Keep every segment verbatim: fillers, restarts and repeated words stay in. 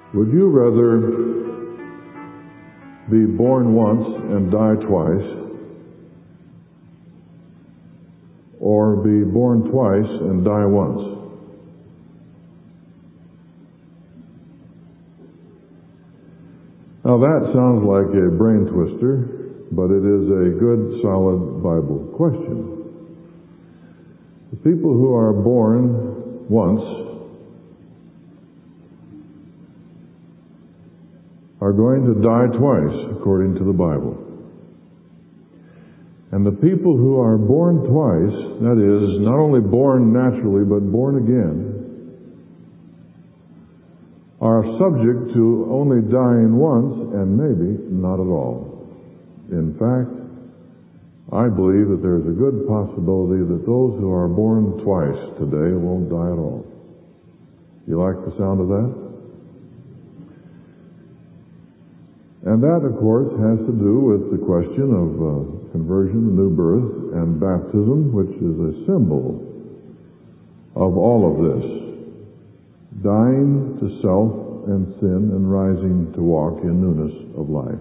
Would you rather be born once and die twice, or be born twice and die once? Now that sounds like a brain twister, but it is a good, solid Bible question. The people who are born once are going to die twice, according to the Bible. And the people who are born twice, that is, not only born naturally, but born again, are subject to only dying once and maybe not at all. In fact, I believe that there's a good possibility that those who are born twice today won't die at all. You like the sound of that? And that, of course, has to do with the question of uh, conversion, new birth, and baptism, which is a symbol of all of this. Dying to self and sin and rising to walk in newness of life.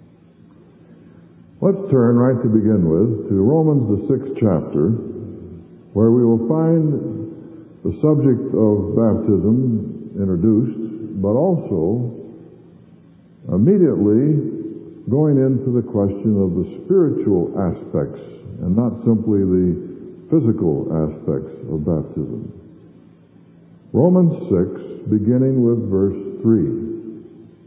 Let's turn right to begin with to Romans, the sixth chapter, where we will find the subject of baptism introduced, but also immediately going into the question of the spiritual aspects and not simply the physical aspects of baptism. Romans six, beginning with verse three.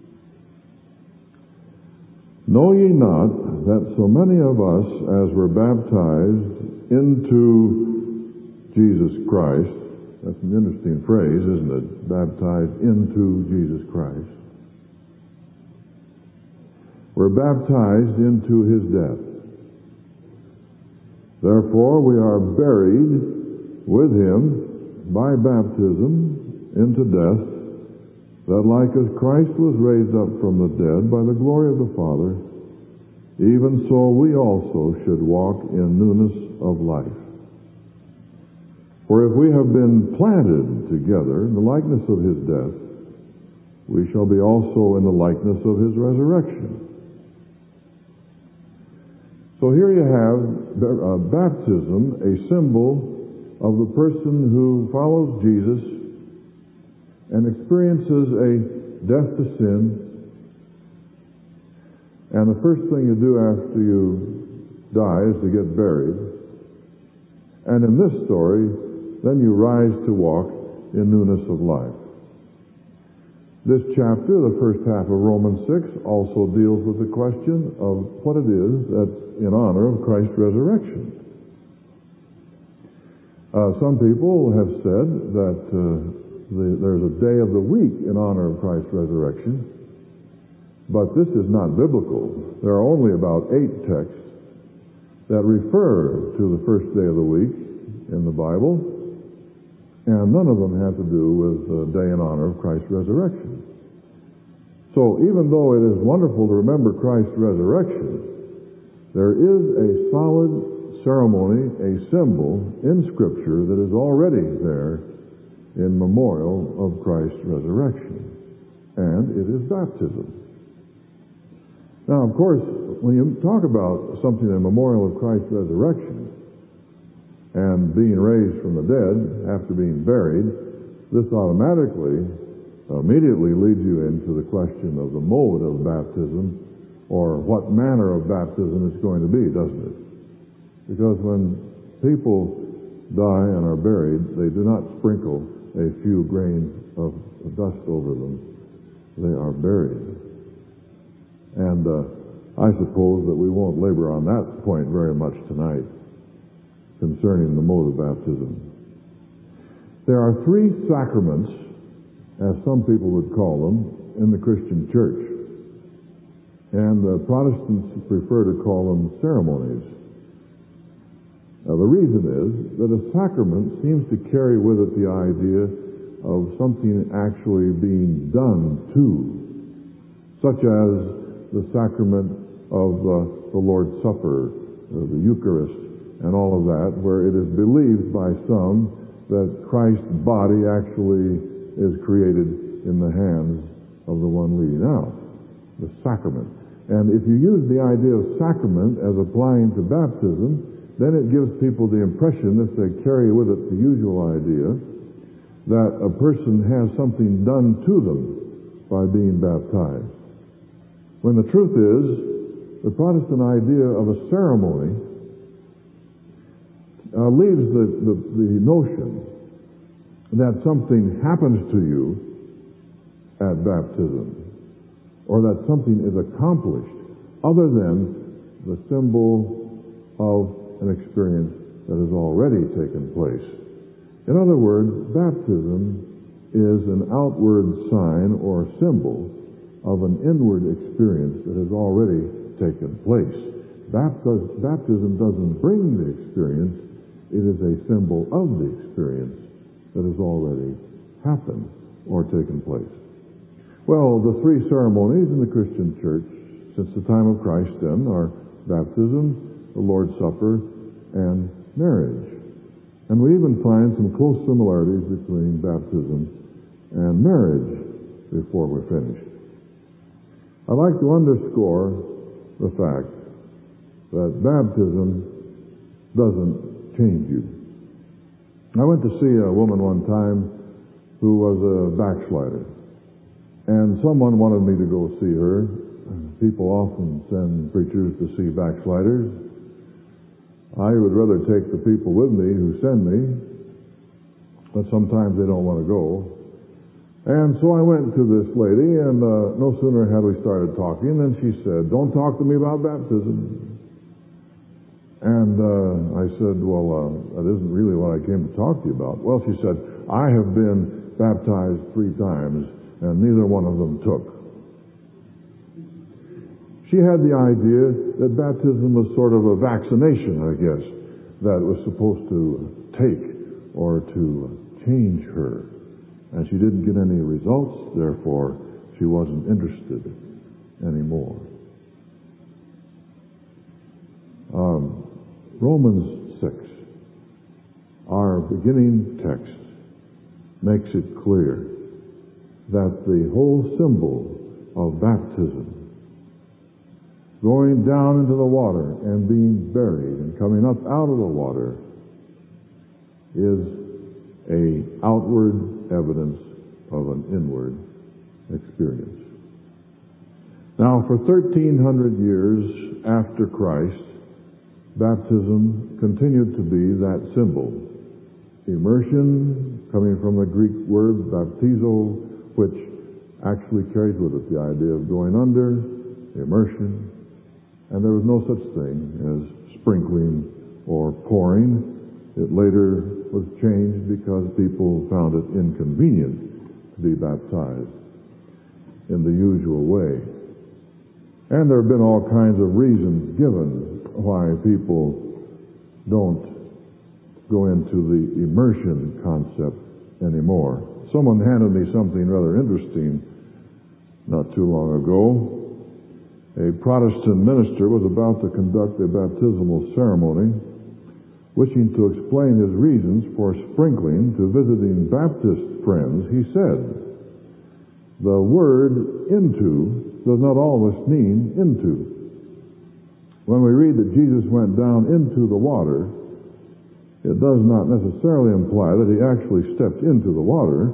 Know ye not that so many of us as were baptized into Jesus Christ, that's an interesting phrase, isn't it? Baptized into Jesus Christ. We're baptized into His death. Therefore, we are buried with Him by baptism into death, that like as Christ was raised up from the dead by the glory of the Father, even so we also should walk in newness of life. For if we have been planted together in the likeness of His death, we shall be also in the likeness of His resurrection. So here you have uh, baptism, a symbol of the person who follows Jesus and experiences a death to sin. And the first thing you do after you die is to get buried. And in this story, then you rise to walk in newness of life. This chapter, the first half of Romans six, also deals with the question of what it is that's in honor of Christ's resurrection. Uh, some people have said that uh, the, there's a day of the week in honor of Christ's resurrection, but this is not biblical. There are only about eight texts that refer to the first day of the week in the Bible, and none of them have to do with the day in honor of Christ's resurrection. So even though it is wonderful to remember Christ's resurrection, there is a solid ceremony, a symbol in Scripture that is already there in memorial of Christ's resurrection, and it is baptism. Now, of course, when you talk about something in memorial of Christ's resurrection, and being raised from the dead after being buried, this automatically, immediately leads you into the question of the mode of baptism, or what manner of baptism it's going to be, doesn't it? Because when people die and are buried, they do not sprinkle a few grains of dust over them. They are buried. And uh, I suppose that we won't labor on that point very much tonight, concerning the mode of baptism. There are three sacraments, as some people would call them, in the Christian church. And the Protestants prefer to call them ceremonies. Now, the reason is that a sacrament seems to carry with it the idea of something actually being done to, such as the sacrament of uh, the Lord's Supper, uh, the Eucharist, and all of that, where it is believed by some that Christ's body actually is created in the hands of the one leading out, the sacrament. And if you use the idea of sacrament as applying to baptism, then it gives people the impression, if they carry with it the usual idea, that a person has something done to them by being baptized. When the truth is, the Protestant idea of a ceremony uh, leaves the, the, the notion that something happens to you at baptism, or that something is accomplished other than the symbol of an experience that has already taken place. In other words, baptism is an outward sign or symbol of an inward experience that has already taken place. Baptism doesn't bring the experience, it is a symbol of the experience that has already happened or taken place. Well, the three ceremonies in the Christian church since the time of Christ then are baptism, the Lord's Supper, and marriage. And we even find some close similarities between baptism and marriage before we're finished. I'd like to underscore the fact that baptism doesn't change you. I went to see a woman one time who was a backslider, and someone wanted me to go see her. People often send preachers to see backsliders. I would rather take the people with me who send me, but sometimes they don't want to go. And so I went to this lady, and uh, no sooner had we started talking than she said, "Don't talk to me about baptism." And uh, I said, "Well, uh, that isn't really what I came to talk to you about." Well, she said, "I have been baptized three times, and neither one of them took." She had the idea that baptism was sort of a vaccination, I guess, that was supposed to take or to change her. And she didn't get any results, therefore she wasn't interested anymore. Um, Romans six, our beginning text, makes it clear that the whole symbol of baptism, going down into the water and being buried and coming up out of the water, is a outward evidence of an inward experience. Now, for thirteen hundred years after Christ, baptism continued to be that symbol. Immersion, coming from the Greek word baptizo, which actually carries with it the idea of going under, immersion, and there was no such thing as sprinkling or pouring. It later was changed because people found it inconvenient to be baptized in the usual way. And there have been all kinds of reasons given why people don't go into the immersion concept anymore. Someone handed me something rather interesting not too long ago. A Protestant minister was about to conduct a baptismal ceremony. Wishing to explain his reasons for sprinkling to visiting Baptist friends, he said, "The word into does not always mean into. When we read that Jesus went down into the water, it does not necessarily imply that he actually stepped into the water,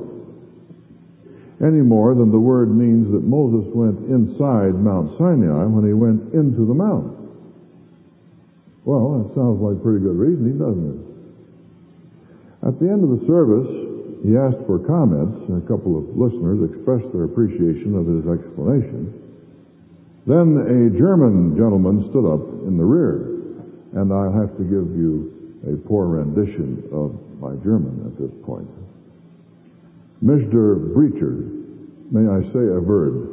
any more than the word means that Moses went inside Mount Sinai when he went into the mount." Well, that sounds like pretty good reasoning, doesn't it? At the end of the service, he asked for comments, and a couple of listeners expressed their appreciation of his explanation. Then a German gentleman stood up in the rear, and I'll have to give you a poor rendition of my German at this point. "Mister Breacher, may I say a word?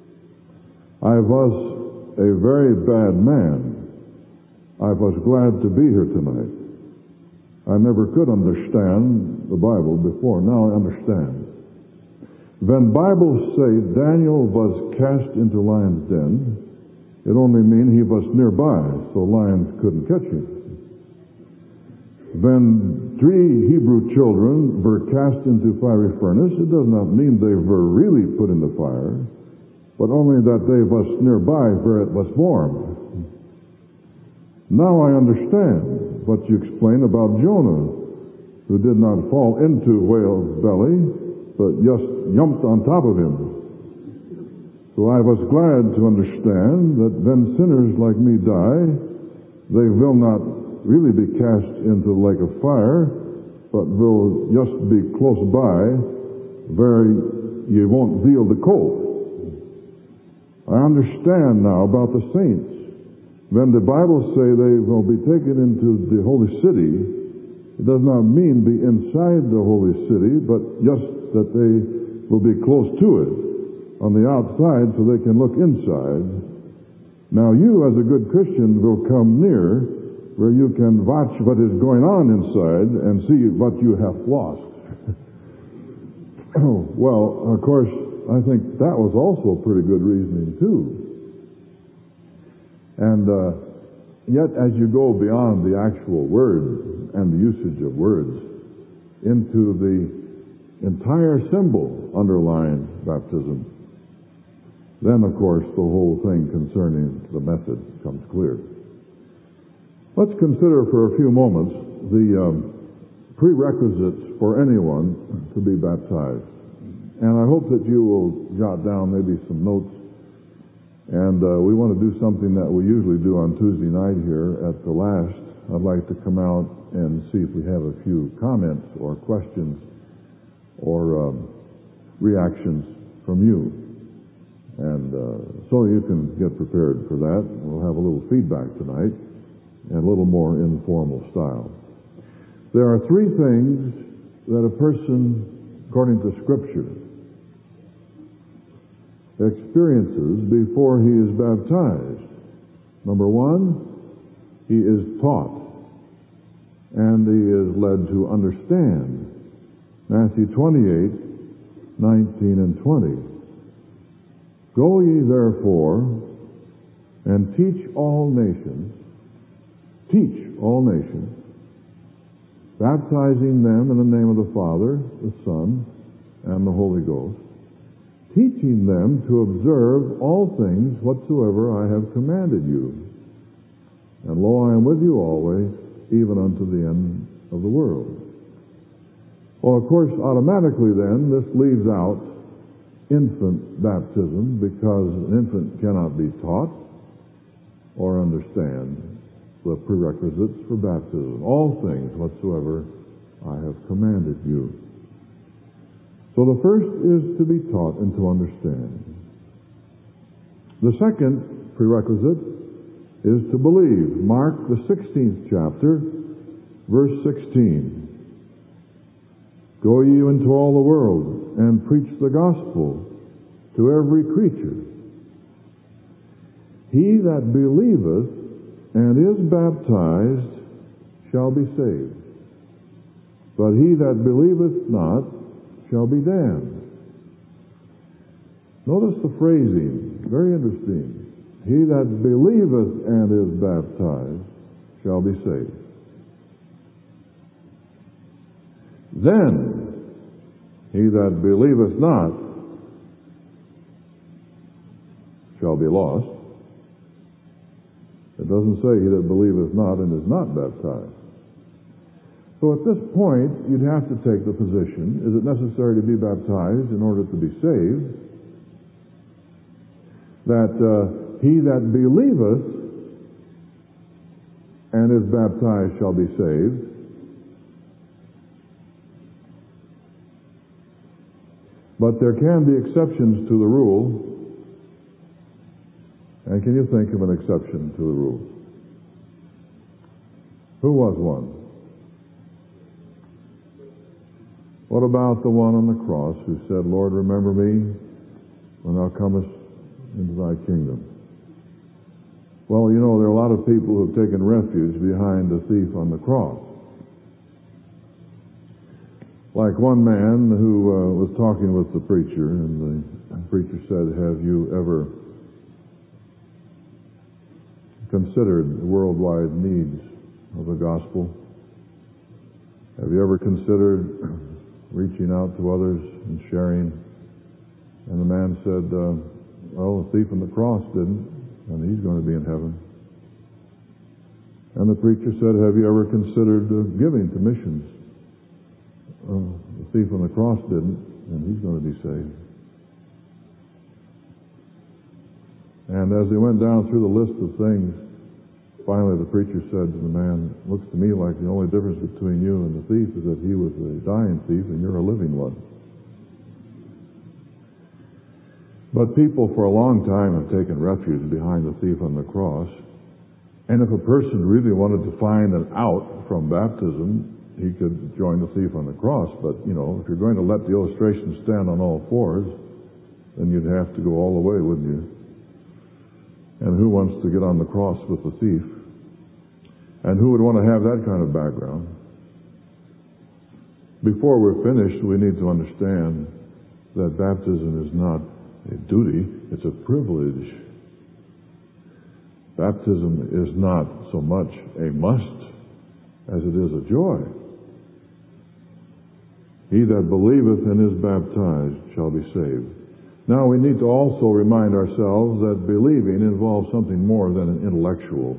I was a very bad man. I was glad to be here tonight. I never could understand the Bible before. Now I understand. When Bible say Daniel was cast into lion's den, it only mean he was nearby, so lions couldn't catch him. When three Hebrew children were cast into fiery furnace, it does not mean they were really put in the fire, but only that they was nearby where it was formed. Now I understand what you explain about Jonah, who did not fall into whale's belly, but just jumped on top of him. So I was glad to understand that when sinners like me die, they will not really be cast into the lake of fire, but will just be close by where you won't feel the cold. I understand now about the saints. When the Bible say they will be taken into the holy city, it does not mean be inside the holy city, but just that they will be close to it on the outside so they can look inside. Now you, as a good Christian, will come near where you can watch what is going on inside and see what you have lost. Well, of course, I think that was also pretty good reasoning, too. And uh, yet, as you go beyond the actual word and the usage of words into the entire symbol underlying baptism, then, of course, the whole thing concerning the method comes clear. Let's consider for a few moments the um, prerequisites for anyone to be baptized. And I hope that you will jot down maybe some notes. And uh, we want to do something that we usually do on Tuesday night here at the last. I'd like to come out and see if we have a few comments or questions or um, reactions from you. And uh, so you can get prepared for that. We'll have a little feedback tonight and a little more informal style. There are three things that a person, according to Scripture, experiences before he is baptized. Number one, he is taught and he is led to understand. Matthew twenty-eight, nineteen and twenty. Go ye therefore and teach all nations, teach all nations, baptizing them in the name of the Father, the Son, and the Holy Ghost, teaching them to observe all things whatsoever I have commanded you. And lo, I am with you always, even unto the end of the world. Well, of course, automatically then, this leaves out infant baptism, because an infant cannot be taught or understand the prerequisites for baptism. All things whatsoever I have commanded you. So the first is to be taught and to understand. The second prerequisite is to believe. Mark, the sixteenth chapter, verse sixteen. Go ye into all the world and preach the gospel to every creature. He that believeth and is baptized shall be saved, but he that believeth not shall be damned. Notice the phrasing, very interesting. He that believeth and is baptized shall be saved. Then he that believeth not shall be lost. It doesn't say he that believeth not and is not baptized. So at this point, you'd have to take the position, is it necessary to be baptized in order to be saved? That uh, he that believeth and is baptized shall be saved. But there can be exceptions to the rule. And can you think of an exception to the rule? Who was one? What about the one on the cross who said, Lord, remember me when thou comest into thy kingdom? Well, you know, there are a lot of people who have taken refuge behind the thief on the cross. Like one man who uh, was talking with the preacher, and the preacher said, have you ever considered the worldwide needs of the gospel? Have you ever considered reaching out to others and sharing? And the man said, uh, well, the thief on the cross didn't, and he's going to be in heaven. And the preacher said, have you ever considered uh, giving to missions? Uh, the thief on the cross didn't, and he's going to be saved. And as they went down through the list of things, finally the preacher said to the man, looks to me like the only difference between you and the thief is that he was a dying thief and you're a living one. But people for a long time have taken refuge behind the thief on the cross. And if a person really wanted to find an out from baptism, he could join the thief on the cross. But, you know, if you're going to let the illustration stand on all fours, then you'd have to go all the way, wouldn't you? And who wants to get on the cross with the thief? And who would want to have that kind of background? Before we're finished, we need to understand that baptism is not a duty, it's a privilege. Baptism is not so much a must as it is a joy. He that believeth and is baptized shall be saved. Now we need to also remind ourselves that believing involves something more than an intellectual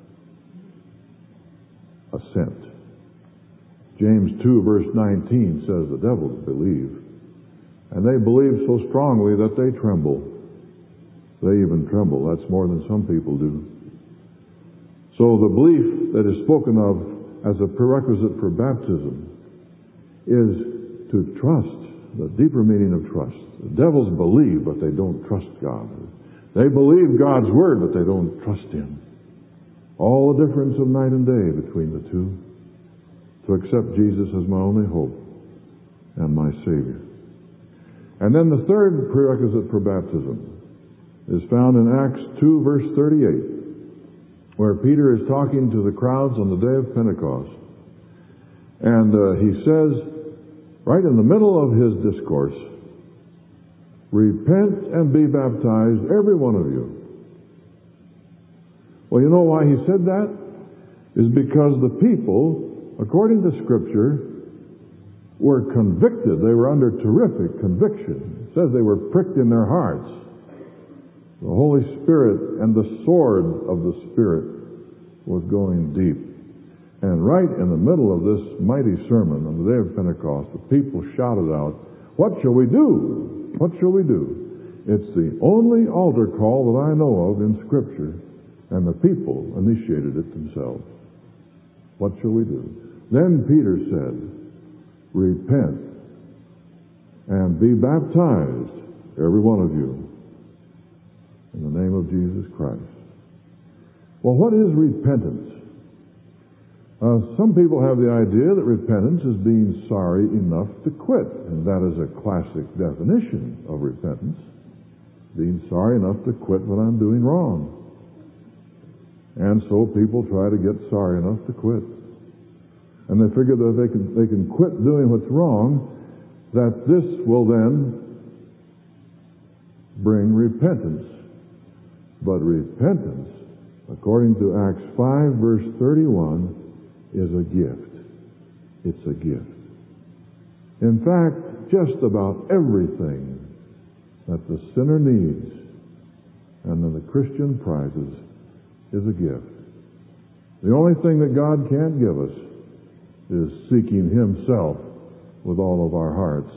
assent. James two verse nineteen says the devils believe, and they believe so strongly that they tremble. They even tremble. That's more than some people do. So the belief that is spoken of as a prerequisite for baptism is to trust, the deeper meaning of trust. The devils believe, but they don't trust God. They believe God's Word, but they don't trust Him. All the difference of night and day between the two. To accept Jesus as my only hope and my Savior. And then the third prerequisite for baptism is found in Acts two verse thirty-eight, where Peter is talking to the crowds on the day of Pentecost. And uh, he says, right in the middle of his discourse, repent and be baptized, every one of you. Well, you know why he said that? Is because the people, according to Scripture, were convicted. They were under terrific conviction. It says they were pricked in their hearts. The Holy Spirit and the sword of the Spirit was going deep. And right in the middle of this mighty sermon on the day of Pentecost, the people shouted out, what shall we do? What shall we do? It's the only altar call that I know of in Scripture, and the people initiated it themselves. What shall we do? Then Peter said, repent and be baptized, every one of you, in the name of Jesus Christ. Well, what is repentance? Uh, some people have the idea that repentance is being sorry enough to quit, and that is a classic definition of repentance. Being sorry enough to quit what I'm doing wrong. And so people try to get sorry enough to quit. And they figure that they can, they can quit doing what's wrong, that this will then bring repentance. But repentance, according to Acts five verse thirty-one, is a gift. It's a gift. In fact, just about everything that the sinner needs and that the Christian prizes is a gift. The only thing that God can't give us is seeking Himself with all of our hearts.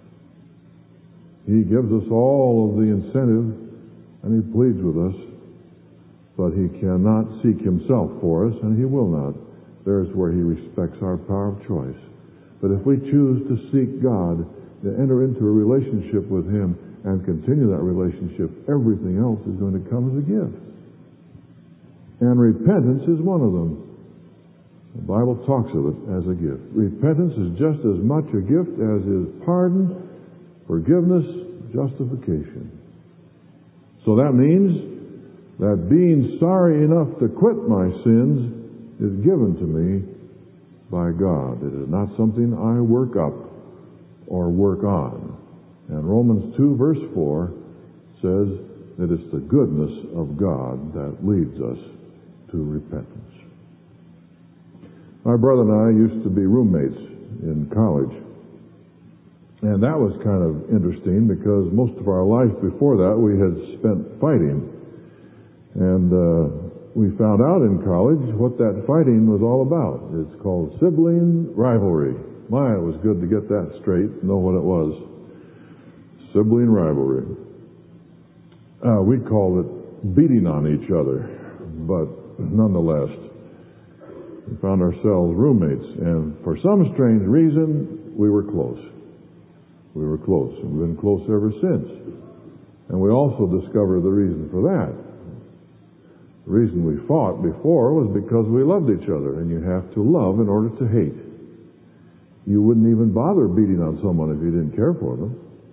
He gives us all of the incentive and He pleads with us, but He cannot seek Himself for us, and He will not. There's where He respects our power of choice. But if we choose to seek God, to enter into a relationship with Him and continue that relationship, everything else is going to come as a gift. And repentance is one of them. The Bible talks of it as a gift. Repentance is just as much a gift as is pardon, forgiveness, justification. So that means that being sorry enough to quit my sins is given to me by God. It is not something I work up or work on. And Romans two verse four says that it's the goodness of God that leads us to repentance. My brother and I used to be roommates in college. And that was kind of interesting because most of our life before that we had spent fighting. And uh, we found out in college what that fighting was all about. It's called sibling rivalry. My, it was good to get that straight, know what it was. Sibling rivalry. Uh, we called it beating on each other, but nonetheless, we found ourselves roommates, and for some strange reason, we were close. We were close, and we've been close ever since. And we also discovered the reason for that. The reason we fought before was because we loved each other, and you have to love in order to hate. You wouldn't even bother beating on someone if you didn't care for them.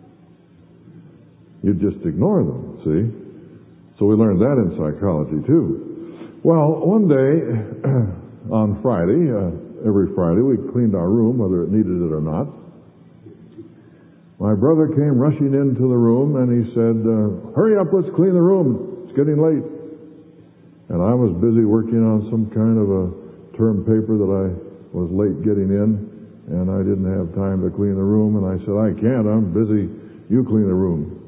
You'd just ignore them, see? So we learned that in psychology, too. Well, one day, on Friday, uh, every Friday, we cleaned our room, whether it needed it or not. My brother came rushing into the room, and he said, uh, hurry up, let's clean the room. It's getting late. And I was busy working on some kind of a term paper that I was late getting in, and I didn't have time to clean the room, and I said, I can't, I'm busy, you clean the room.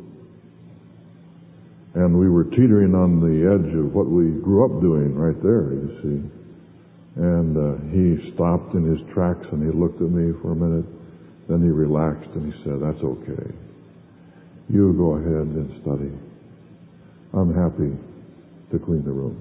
And we were teetering on the edge of what we grew up doing right there, you see. And uh, he stopped in his tracks, and he looked at me for a minute. Then he relaxed, and he said, that's okay. You go ahead and study. I'm happy to clean the room.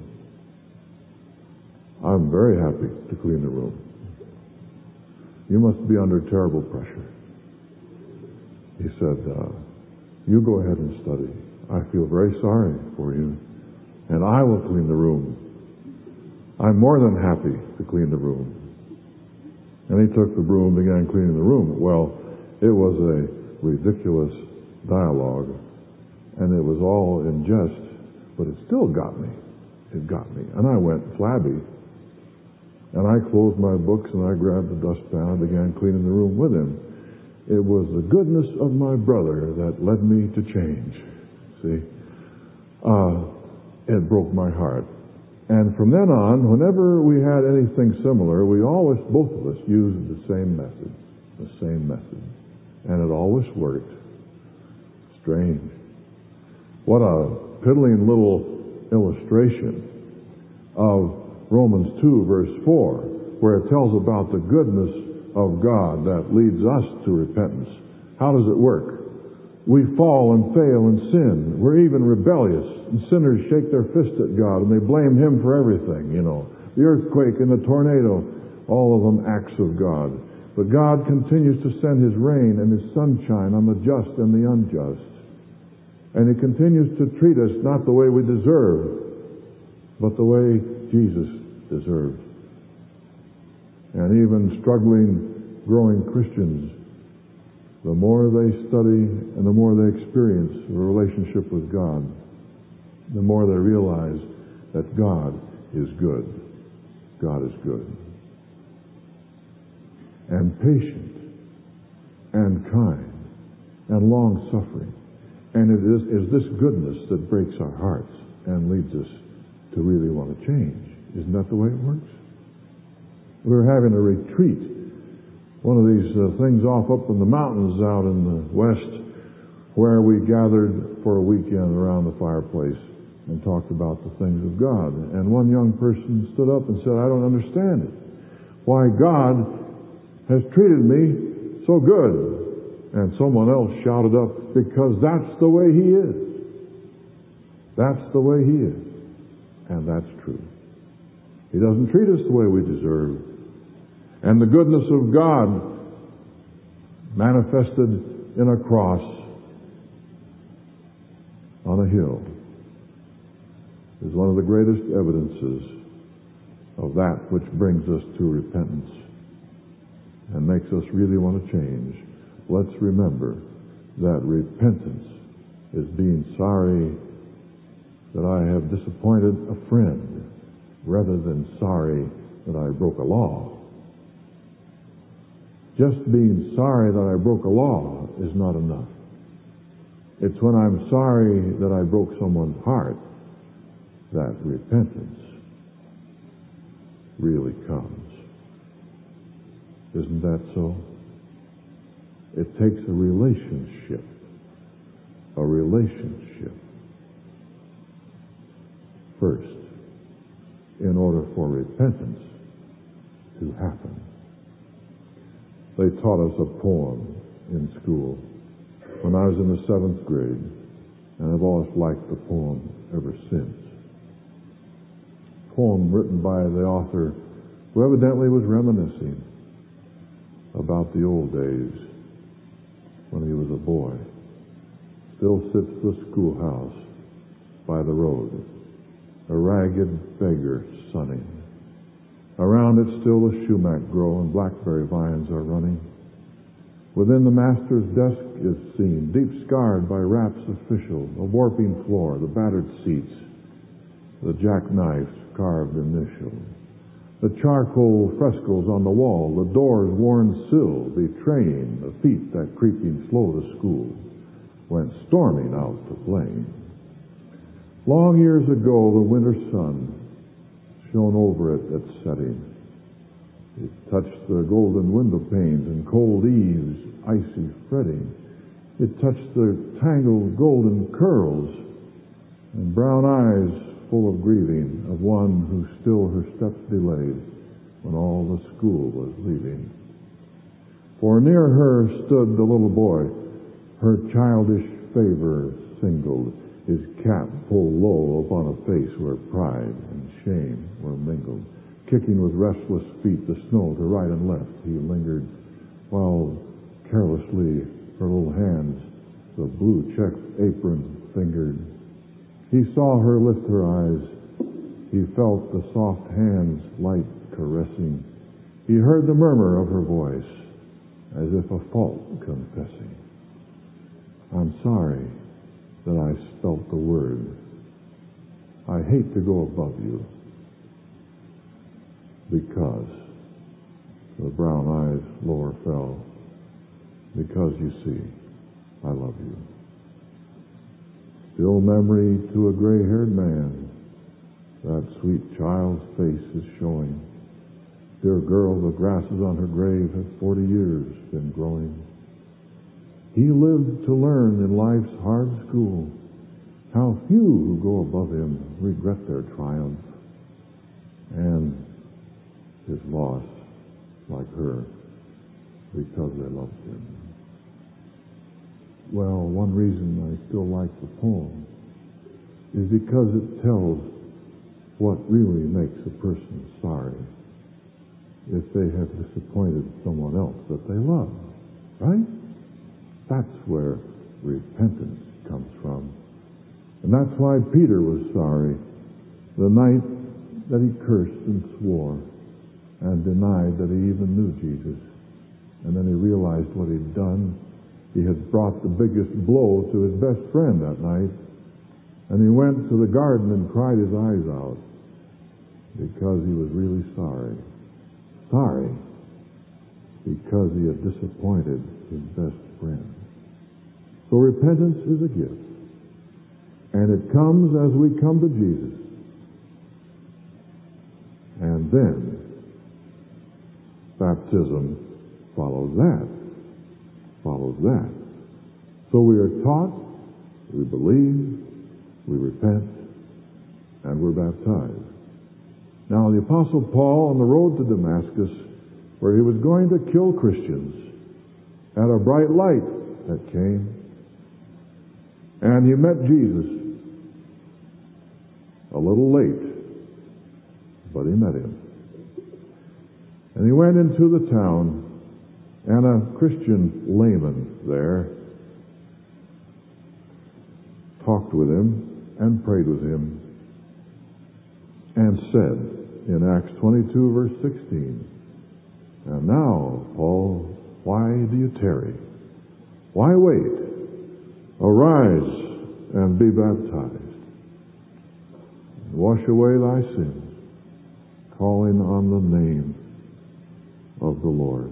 I'm very happy to clean the room. You must be under terrible pressure. He said, uh, you go ahead and study. I feel very sorry for you, and I will clean the room. I'm more than happy to clean the room. And he took the broom and began cleaning the room. Well, it was a ridiculous dialogue, and it was all in jest, but it still got me. It got me. And I went flabby, and I closed my books, and I grabbed the dustpan and began cleaning the room with him. It was the goodness of my brother that led me to change. See? Uh, it broke my heart. And from then on, whenever we had anything similar, we always, both of us, used the same method. The same method. And it always worked. Strange. What a piddling little illustration of Romans two, verse four, where it tells about the goodness of God that leads us to repentance. How does it work? We fall and fail and sin. We're even rebellious. And sinners shake their fist at God and they blame Him for everything, you know. The earthquake and the tornado, all of them acts of God. But God continues to send His rain and His sunshine on the just and the unjust. And He continues to treat us not the way we deserve, but the way Jesus deserved. And even struggling, growing Christians, the more they study and the more they experience a relationship with God, the more they realize that God is good. God is good. And patient and kind and long-suffering. And it is, is this goodness that breaks our hearts and leads us to really want to change. Isn't that the way it works? We were having a retreat, one of these uh, things off up in the mountains out in the west, where we gathered for a weekend around the fireplace and talked about the things of God. And one young person stood up and said, I don't understand it. Why God has treated me so good. And someone else shouted up, because that's the way He is. That's the way He is. And that's true. He doesn't treat us the way we deserve. And the goodness of God manifested in a cross on a hill is one of the greatest evidences of that which brings us to repentance and makes us really want to change. Let's remember that repentance is being sorry that I have disappointed a friend rather than sorry that I broke a law. Just being sorry that I broke a law is not enough. It's when I'm sorry that I broke someone's heart that repentance really comes. Isn't that so? It takes a relationship. A relationship. First, in order for repentance to happen. They taught us a poem in school when I was in the seventh grade, and I've always liked the poem ever since. A poem written by the author who evidently was reminiscing about the old days when he was a boy. Still sits the schoolhouse by the road, a ragged beggar sunning. Around it still the sumac grow and blackberry vines are running. Within the master's desk is seen, deep scarred by raps official, a warping floor, the battered seats, the jackknife's carved initial, the charcoal frescoes on the wall, the door's worn sill, betraying the feet that creeping slow to school went storming out to play. Long years ago, the winter sun shone over it at setting. It touched the golden window panes and cold eaves, icy fretting. It touched the tangled golden curls and brown eyes full of grieving of one who still her steps delayed when all the school was leaving. For near her stood the little boy, her childish favor singled, his cap pulled low upon a face where pride and shame were mingled. Kicking with restless feet the snow to right and left, he lingered, while carelessly her little hands the blue-checked apron fingered. He saw her lift her eyes. He felt the soft hands light caressing. He heard the murmur of her voice, as if a fault confessing. I'm sorry that I spelt the word. I hate to go above you, because the brown eyes lower fell, because you see, I love you. Still memory to a gray-haired man, that sweet child's face is showing. Dear girl, the grasses on her grave have forty years been growing. He lived to learn in life's hard school how few who go above him regret their triumph and his loss, like her, because they loved him. Well, one reason I still like the poem is because it tells what really makes a person sorry if they have disappointed someone else that they love, right? That's where repentance comes from. And that's why Peter was sorry the night that he cursed and swore and denied that he even knew Jesus. And then he realized what he'd done. He had brought the biggest blow to his best friend that night. And he went to the garden and cried his eyes out because he was really sorry. Sorry because he had disappointed his best friend. So repentance is a gift. And it comes as we come to Jesus. And then baptism follows that. Follows that. So we are taught, we believe, we repent, and we're baptized. Now the Apostle Paul on the road to Damascus, where he was going to kill Christians, had a bright light that came, and he met Jesus. A little late, but he met him. And he went into the town, and a Christian layman there talked with him and prayed with him and said in Acts twenty-two, verse sixteen, "And now, Paul, why do you tarry? Why wait? Arise and be baptized. Wash away thy sins, calling on the name of the Lord."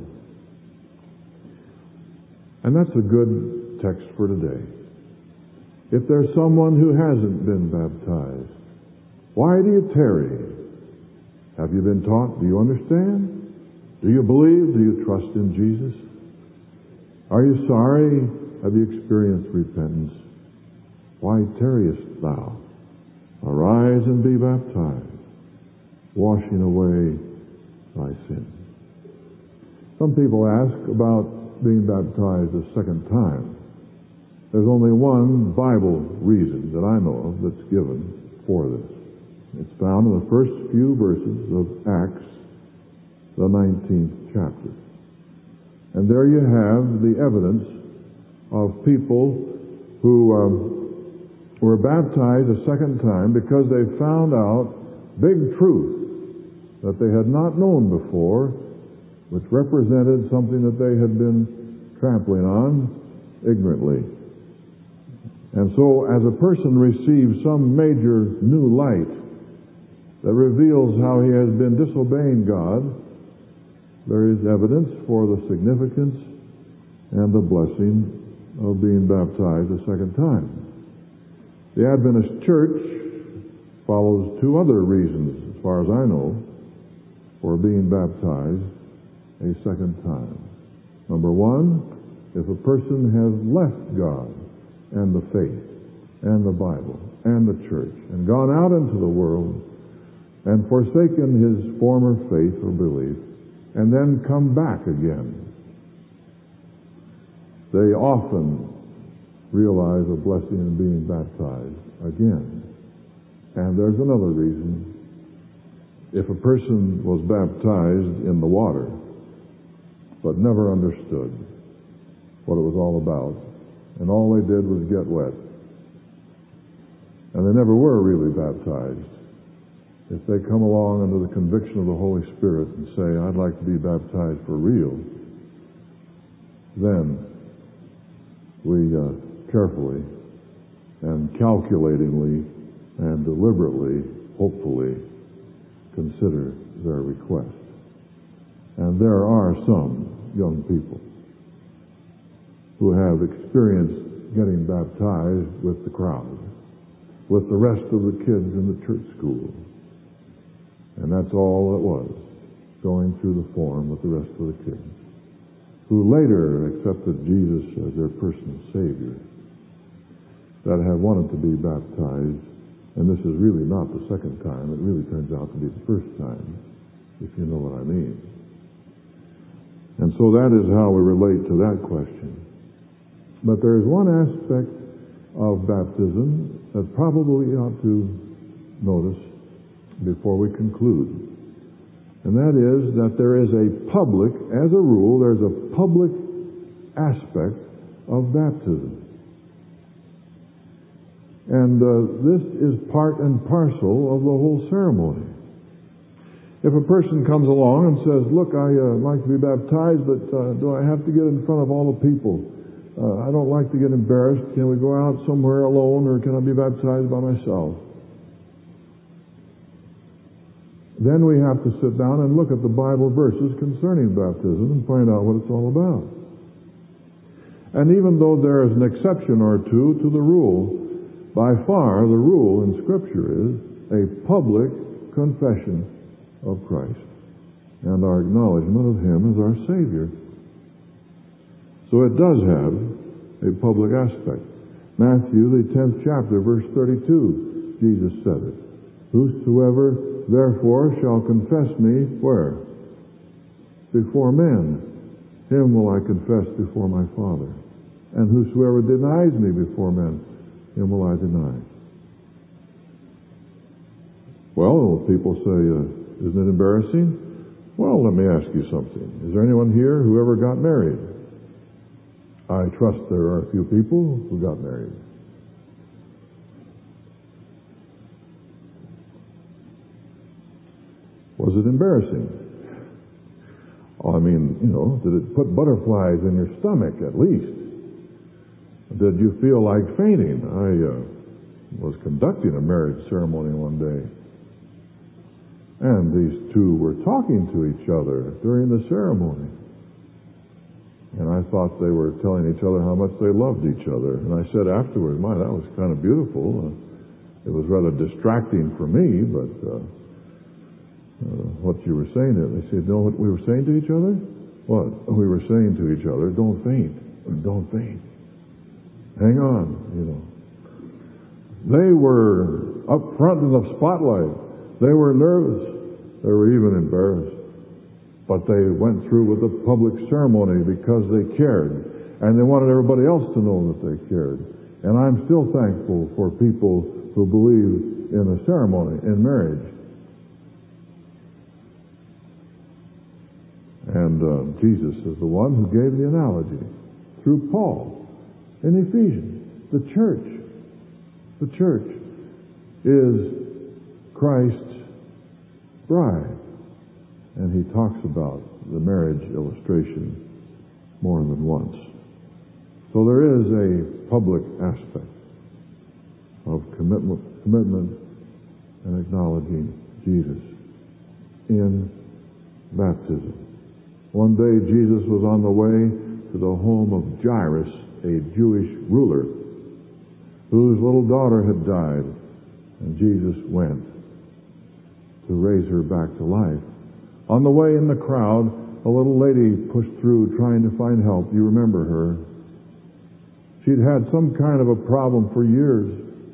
And that's a good text for today. If there's someone who hasn't been baptized, why do you tarry? Have you been taught? Do you understand? Do you believe? Do you trust in Jesus? Are you sorry? Have you experienced repentance? Why tarriest thou? Arise and be baptized, washing away thy sin. Some people ask about being baptized a second time. There's only one Bible reason that I know of that's given for this. It's found in the first few verses of Acts, the nineteenth chapter. And there you have the evidence of people who um, were baptized a second time because they found out big truth that they had not known before, which represented something that they had been trampling on ignorantly. And so as a person receives some major new light that reveals how he has been disobeying God, there is evidence for the significance and the blessing of being baptized a second time. The Adventist Church follows two other reasons, as far as I know, for being baptized a second time. Number one, if a person has left God and the faith and the Bible and the church and gone out into the world and forsaken his former faith or belief and then come back again, they often realize a blessing in being baptized again. And there's another reason. If a person was baptized in the water but never understood what it was all about, and all they did was get wet, and they never were really baptized, if they come along under the conviction of the Holy Spirit and say, I'd like to be baptized for real, then we uh, carefully and calculatingly and deliberately, hopefully, consider their request. And there are some young people who have experienced getting baptized with the crowd, with the rest of the kids in the church school. And that's all it was, going through the form with the rest of the kids, who later accepted Jesus as their personal Savior, that have wanted to be baptized. And this is really not the second time. It really turns out to be the first time, if you know what I mean. And so that is how we relate to that question. But there is one aspect of baptism that probably we ought to notice before we conclude. And that is that there is a public, as a rule, there's a public aspect of baptism. And uh, this is part and parcel of the whole ceremony. If a person comes along and says, look, I uh, like to be baptized, but uh, do I have to get in front of all the people? Uh, I don't like to get embarrassed. Can we go out somewhere alone, or can I be baptized by myself? Then we have to sit down and look at the Bible verses concerning baptism and find out what it's all about. And even though there is an exception or two to the rule, by far the rule in Scripture is a public confession of Christ and our acknowledgement of Him as our Savior. So it does have a public aspect. Matthew, the tenth chapter, verse thirty-two, Jesus said it. Whosoever therefore shall confess me, where? Before men, him will I confess before my Father. And whosoever denies me before men, him will I deny. Well, people say, uh, isn't it embarrassing? Well, let me ask you something. Is there anyone here who ever got married? I trust there are a few people who got married. Was it embarrassing? Oh, I mean, you know, did it put butterflies in your stomach at least? Did you feel like fainting? I uh, was conducting a marriage ceremony one day, and these two were talking to each other during the ceremony. And I thought they were telling each other how much they loved each other. And I said afterward, my, that was kind of beautiful. Uh, it was rather distracting for me, but uh, uh, what you were saying. They said, know what we were saying to each other? What? We were saying to each other, don't faint, don't faint. Hang on, you know. They were up front in the spotlight. They were nervous. They were even embarrassed. But they went through with the public ceremony because they cared. And they wanted everybody else to know that they cared. And I'm still thankful for people who believe in a ceremony, in marriage. And uh, Jesus is the one who gave the analogy through Paul in Ephesians. The church, the church is Christ's bride. And he talks about the marriage illustration more than once. So there is a public aspect of commitment, commitment and acknowledging Jesus in baptism. One day Jesus was on the way to the home of Jairus, a Jewish ruler, whose little daughter had died, and Jesus went to raise her back to life. On the way in the crowd, a little lady pushed through trying to find help. You remember her. She'd had some kind of a problem for years.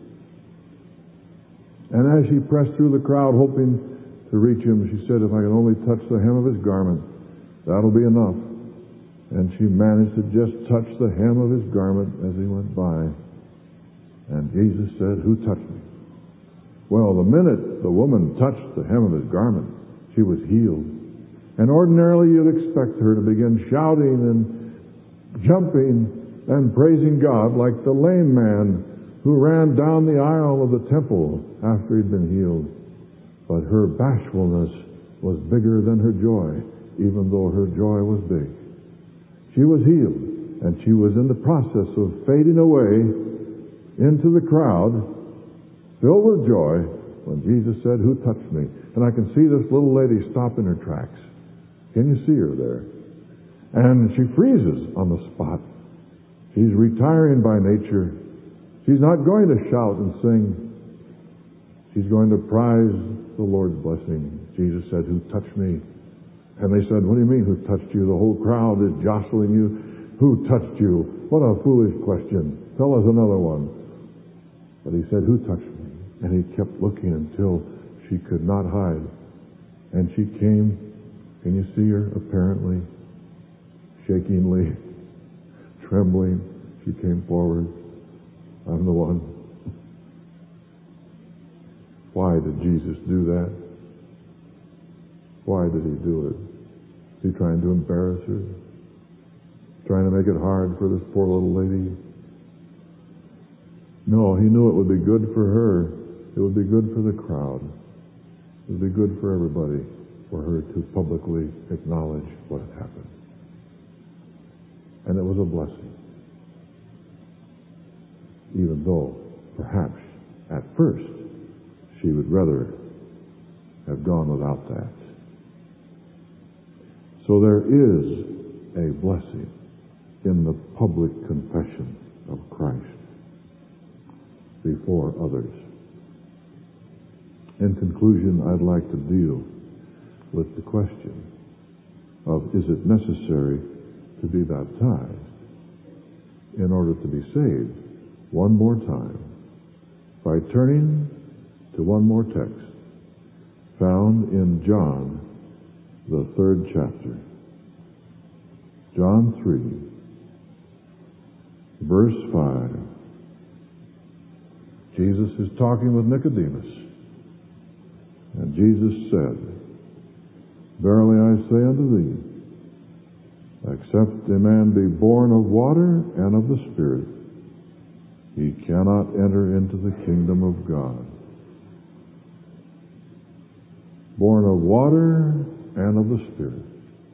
And as she pressed through the crowd, hoping to reach him, she said, if I can only touch the hem of his garment, that'll be enough. And she managed to just touch the hem of his garment as he went by. And Jesus said, who touched me? Well, the minute the woman touched the hem of his garment, she was healed. And ordinarily you'd expect her to begin shouting and jumping and praising God like the lame man who ran down the aisle of the temple after he'd been healed. But her bashfulness was bigger than her joy, even though her joy was big. She was healed, and she was in the process of fading away into the crowd, filled with joy, when Jesus said, who touched me? And I can see this little lady stop in her tracks. Can you see her there? And she freezes on the spot. She's retiring by nature. She's not going to shout and sing. She's going to prize the Lord's blessing. Jesus said, who touched me? And they said, what do you mean, who touched you? The whole crowd is jostling you. Who touched you? What a foolish question. Tell us another one. But he said, who touched me? And he kept looking until she could not hide. And she came, can you see her? Apparently, shakingly, trembling, she came forward. I'm the one. Why did Jesus do that? Why did he do it? Is he trying to embarrass her? Trying to make it hard for this poor little lady? No, he knew it would be good for her. It would be good for the crowd. It would be good for everybody for her to publicly acknowledge what had happened. And it was a blessing. Even though, perhaps, at first, she would rather have gone without that. So there is a blessing in the public confession of Christ before others. In conclusion, I'd like to deal with the question of, is it necessary to be baptized in order to be saved? One more time, by turning to one more text found in John, the third chapter. John three, verse five. Jesus is talking with Nicodemus. And Jesus said, verily I say unto thee, except a man be born of water and of the Spirit, he cannot enter into the kingdom of God. Born of water and of the Spirit.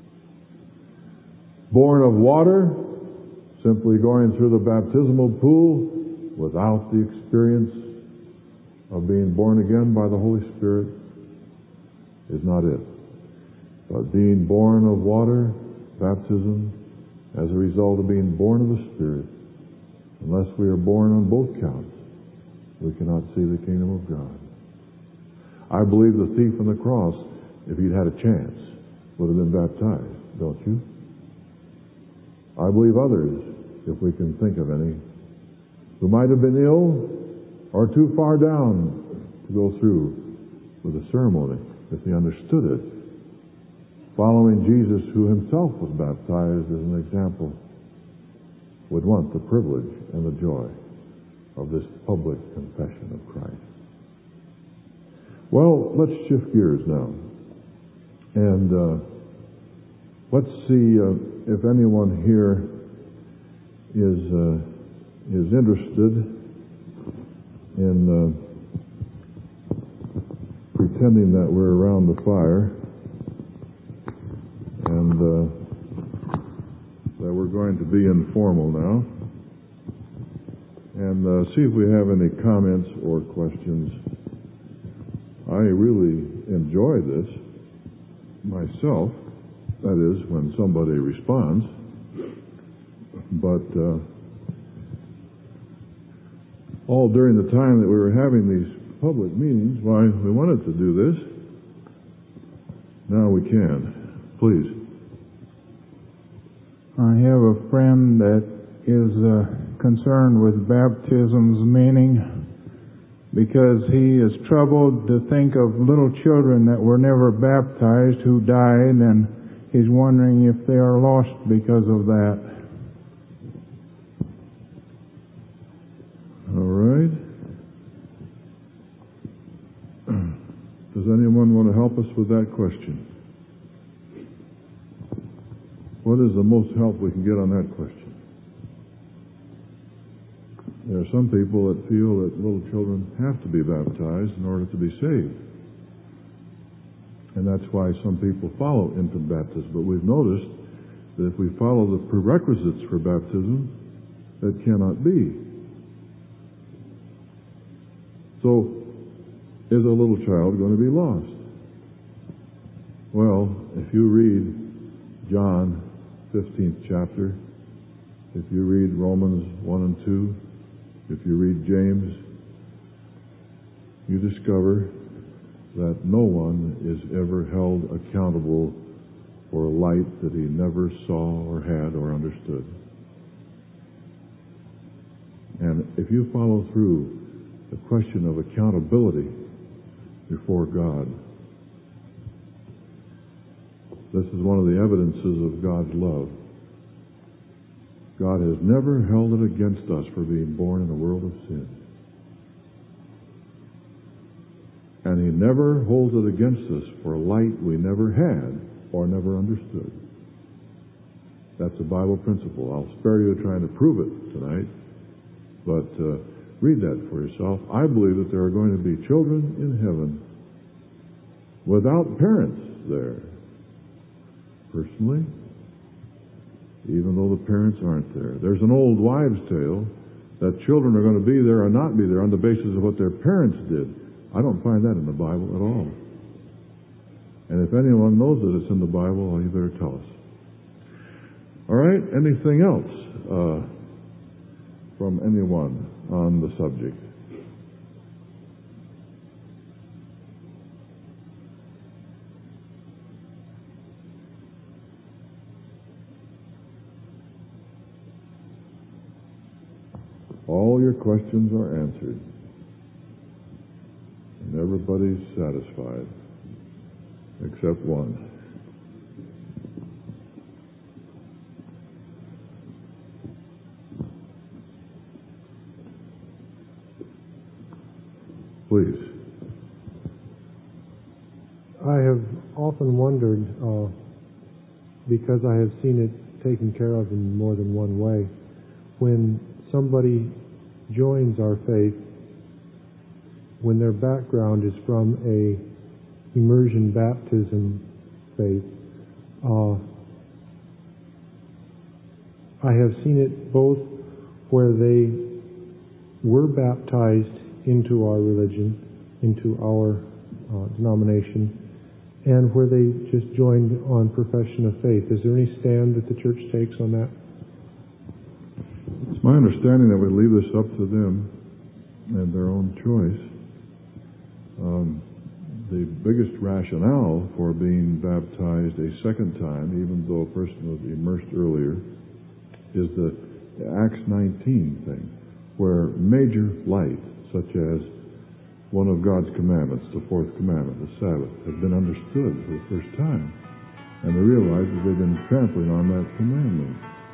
Born of water, simply going through the baptismal pool without the experience of being born again by the Holy Spirit, is not it. But being born of water, baptism, as a result of being born of the Spirit, unless we are born on both counts, we cannot see the kingdom of God. I believe the thief on the cross if he'd had a chance, would have been baptized, don't you? I believe others, if we can think of any, who might have been ill or too far down to go through with the ceremony, if they understood it, following Jesus, who himself was baptized as an example, would want the privilege and the joy of this public confession of Christ. Well, let's shift gears now. And uh, let's see uh, if anyone here is uh, is interested in uh, pretending that we're around the fire and uh, that we're going to be informal now. And uh, see if we have any comments or questions. I really enjoy this myself, that is, when somebody responds. But uh, all during the time that we were having these public meetings, why, we wanted to do this. Now we can. Please. I have a friend that is uh, concerned with baptism's meaning, because he is troubled to think of little children that were never baptized who died, and he's wondering if they are lost because of that. All right. Does anyone want to help us with that question? What is the most help we can get on that question? There are some people that feel that little children have to be baptized in order to be saved. And that's why some people follow infant baptism. But we've noticed that if we follow the prerequisites for baptism, that cannot be. So, is a little child going to be lost? Well, if you read John fifteenth chapter, if you read Romans one and two, if you read James, you discover that no one is ever held accountable for a light that he never saw or had or understood. And if you follow through the question of accountability before God, this is one of the evidences of God's love. God has never held it against us for being born in a world of sin. And he never holds it against us for a light we never had or never understood. That's a Bible principle. I'll spare you trying to prove it tonight, but uh, read that for yourself. I believe that there are going to be children in heaven without parents there. Personally, even though the parents aren't there. There's an old wives' tale that children are going to be there or not be there on the basis of what their parents did. I don't find that in the Bible at all. And if anyone knows that it's in the Bible, well, you better tell us. All right, anything else uh, from anyone on the subject? All your questions are answered, and everybody's satisfied, except one. Please. I have often wondered, uh, because I have seen it taken care of in more than one way, when somebody joins our faith, when their background is from a immersion baptism faith, uh, I have seen it both where they were baptized into our religion, into our uh, denomination, and where they just joined on profession of faith. Is there any stand that the church takes on that? It's my understanding that we leave this up to them and their own choice. Um, the biggest rationale for being baptized a second time, even though a person was immersed earlier, is the Acts nineteen thing, where major light, such as one of God's commandments, the fourth commandment, the Sabbath, has been understood for the first time. And they realize that they've been trampling on that commandment.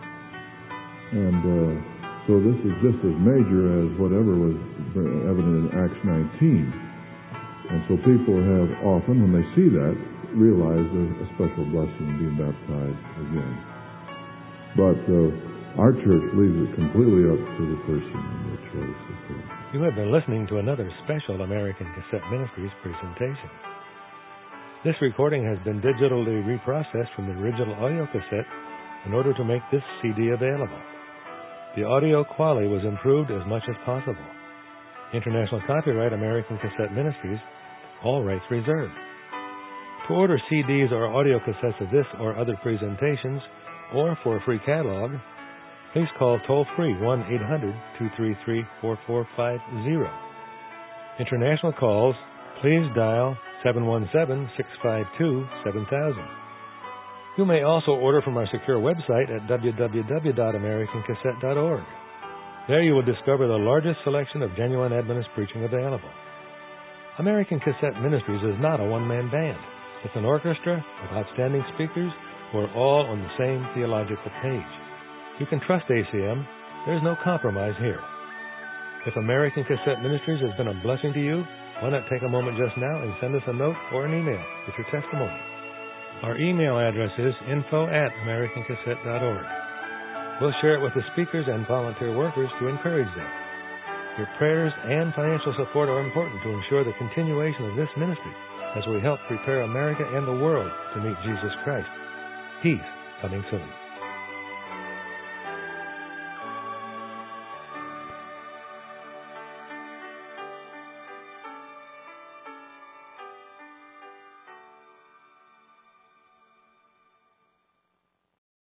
And uh, so this is just as major as whatever was evident in Acts nineteen. And so people have often, when they see that, realized there's a special blessing in being baptized again. But uh, our church leaves it completely up to the person and their choice, of course. You have been listening to another special American Cassette Ministries presentation. This recording has been digitally reprocessed from the original audio cassette in order to make this C D available. The audio quality was improved as much as possible. International copyright American Cassette Ministries, all rights reserved. To order C Ds or audio cassettes of this or other presentations, or for a free catalog, please call toll-free one eight hundred two three three four four five zero. International calls, please dial seven one seven six five two seven thousand. You may also order from our secure website at w w w dot american cassette dot org. There you will discover the largest selection of genuine Adventist preaching available. American Cassette Ministries is not a one-man band. It's an orchestra with outstanding speakers who are all on the same theological page. You can trust A C M. There's no compromise here. If American Cassette Ministries has been a blessing to you, why not take a moment just now and send us a note or an email with your testimony. Our email address is info at american cassette dot org. We'll share it with the speakers and volunteer workers to encourage them. Your prayers and financial support are important to ensure the continuation of this ministry as we help prepare America and the world to meet Jesus Christ. He's coming soon.